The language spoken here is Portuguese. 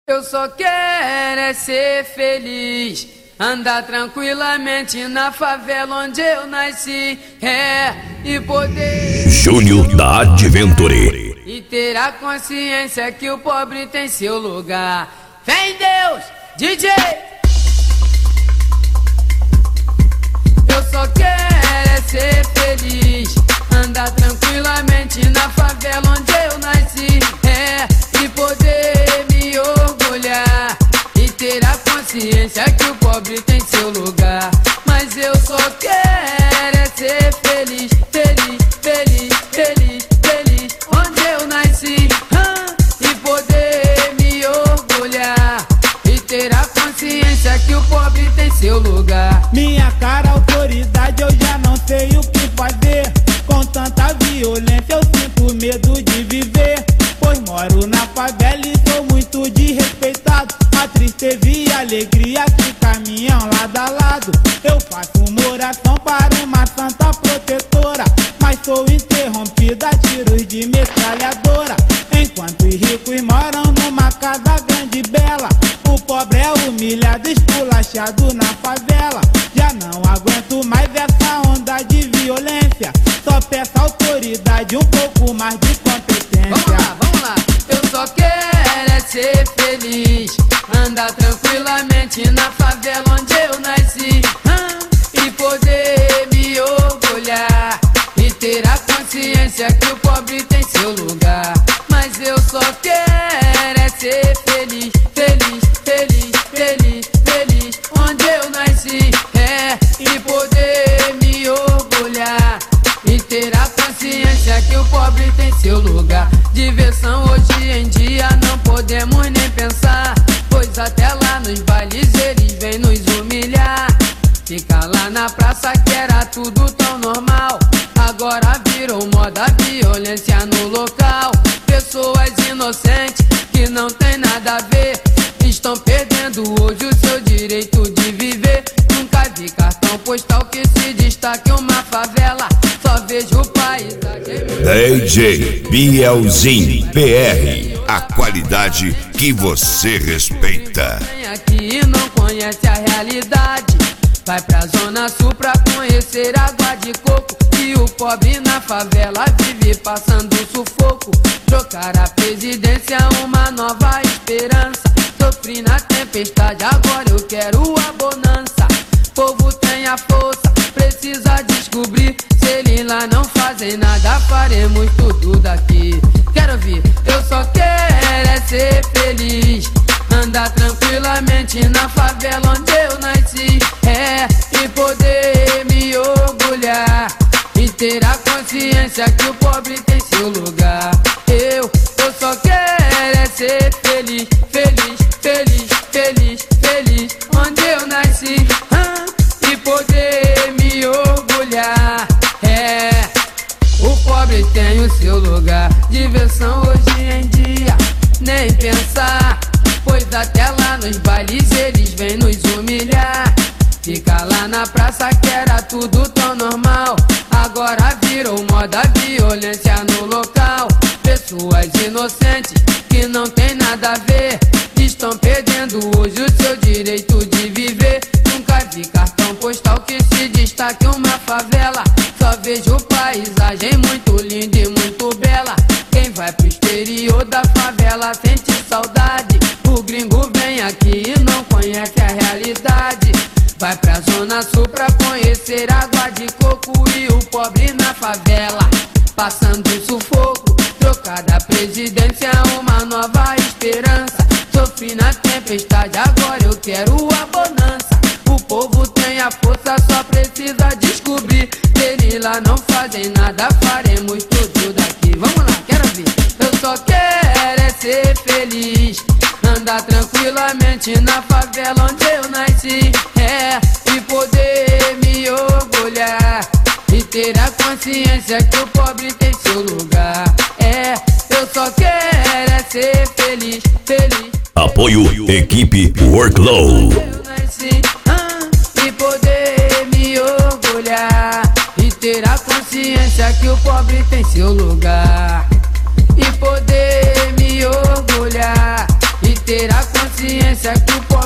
Eu só quero é ser feliz, andar tranquilamente na favela onde eu nasci, e poder Júnior da Adventure e ter a consciência que o pobre tem seu lugar. Vem Deus, DJ! Eu só quero é ser feliz, andar tranquilamente na favela onde eu nasci, e poder me orgulhar e ter a consciência que o pobre tem seu lugar. Mas eu só quero é ser feliz, feliz, feliz, feliz, feliz onde eu nasci, e poder me orgulhar e ter a consciência que o pobre tem seu lugar. Minha cara, autoridade, eu já não sei o que fazer. Com tanta violência eu sinto medo de viver, pois moro na favela e sou muito desrespeitado. A tristeza e a alegria que caminham lado a lado. Eu faço uma oração para uma santa protetora, mas sou interrompida a tiros de metralhadora. Enquanto os ricos moram numa casa grande e bela, o pobre é humilhado, esculachado na favela. Já não aguento mais essa onda de violência, só peço autoridade, um pouco mais de competência. Vamos lá, eu só quero é ser feliz, andar tranquilamente na favela onde eu nasci, e poder me orgulhar e ter a consciência que o pobre tem seu lugar. Mas eu só quero é ser feliz, feliz, feliz, feliz, feliz onde eu nasci, e poder me orgulhar e ter a consciência que o pobre tem seu lugar. Diversão hoje em dia não podemos nem pensar, pois até lá nos bailes eles vêm nos humilhar. Fica lá na praça que era tudo tão normal, agora virou moda violência no local. Pessoas inocentes que não tem nada a ver estão perdendo hoje o seu direito de viver. Nunca vi cartão postal que se destaque uma favela, só vejo paisagem. DJ Bielzinho PR, a qualidade que você respeita. Vem aqui e não conhece a realidade, vai pra Zona Sul pra conhecer água de coco. E o pobre na favela vive passando sufoco. Trocar a presidência, uma nova esperança. Sofri na tempestade, agora eu quero a bonança. Povo tem a força, precisa descobrir. Se eles lá não fazem nada, faremos tudo daqui. Quero ouvir, eu só quero é ser feliz, andar tranquilamente na favela onde eu nasci, e poder me orgulhar e ter a consciência que o pobre tem seu lugar. Eu só quero é ser feliz, feliz, feliz, feliz, feliz onde eu nasci, e poder me orgulhar. O pobre tem o seu lugar. Diversão hoje em dia, nem pensar, pois até lá nos bailes eles vêm nos humilhar. Fica lá na praça que era tudo tão normal, agora virou moda violência no local. Pessoas inocentes que não tem nada a ver estão perdendo hoje o seu direito de viver. Nunca vi cartão postal que se destaque uma favela, só vejo paisagem muito linda e muito bela. Quem vai pro exterior da favela sente saudade, o gringo vem aqui e não conhece a realidade. Vai pra Zona Sul pra conhecer água de coco. E o pobre na favela passando sufoco. Trocada a presidência, uma nova esperança. Sofri na tempestade, agora eu quero a bonança. O povo tem a força, só precisa descobrir. Eles lá não fazem nada, faremos tudo daqui. Vamos lá, quero ver. Eu só quero é ser feliz, andar tranquilamente na favela onde eu nasci, e poder me orgulhar e ter a consciência que o pobre tem seu lugar. Eu só quero é ser feliz, feliz. Apoio Equipe Workload. Eu nasci, e poder me orgulhar e ter a consciência que o pobre tem seu lugar. E poder me orgulhar e ter a consciência que o pobre